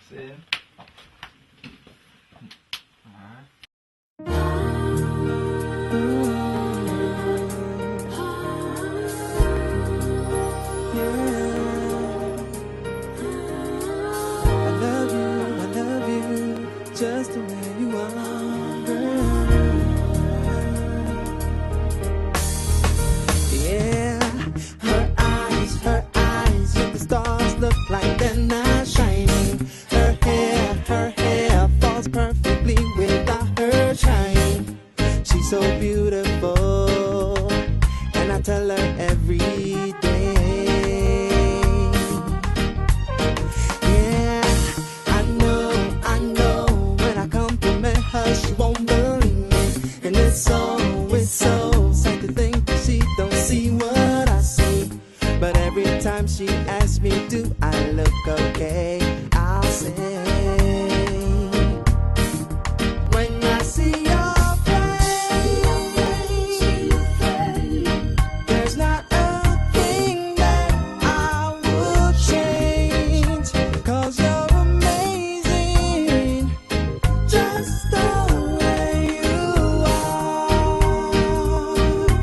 See? I love you, just the way you are, girl. Yeah, her eyes, make the stars look like they're not shining. Her hair falls perfectly without her trying. She's so beautiful, and I tell her every day. Yeah, I know, when I compliment her, she won't believe me. And it's so sad to think that she don't see what I see. But every time she asks me, do I look okay? I'll say, when I see your face, there's not a thing that I would change. 'Cause you're amazing, just the way you are.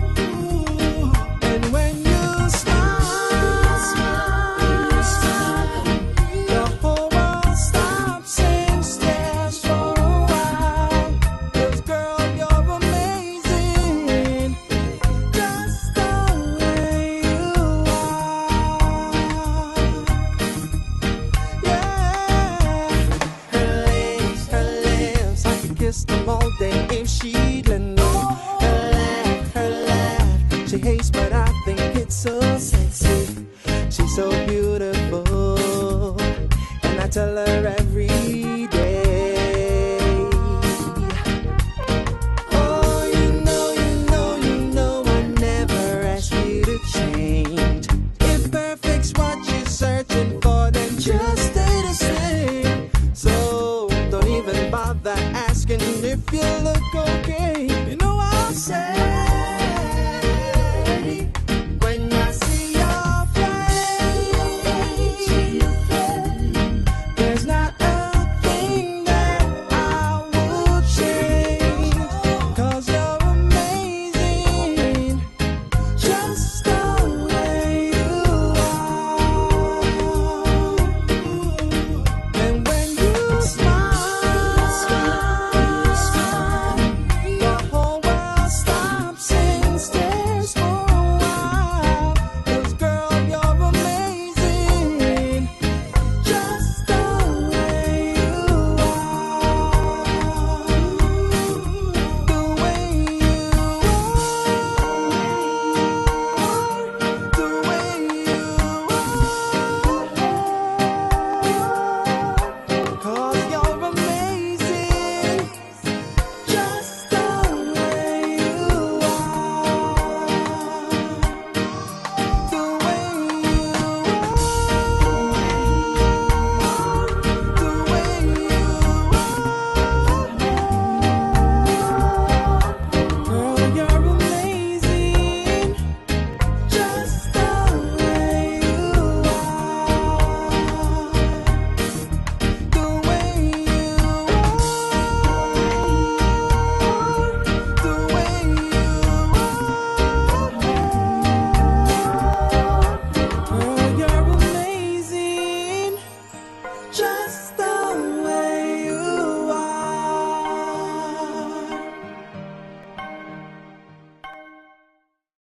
And when you smile, the whole world stops and stares for a while. 'Cause girl, you're amazing, just the way you are. Yeah, her lips, I could kiss them all day if she'd let me. Her laugh, she hates, but I think it's so sexy. She's so beautiful, and I tell her every day. Oh, you know, I never ask you to change. If perfect's what you're searching for, then just stay the same. So don't even bother asking if you look okay.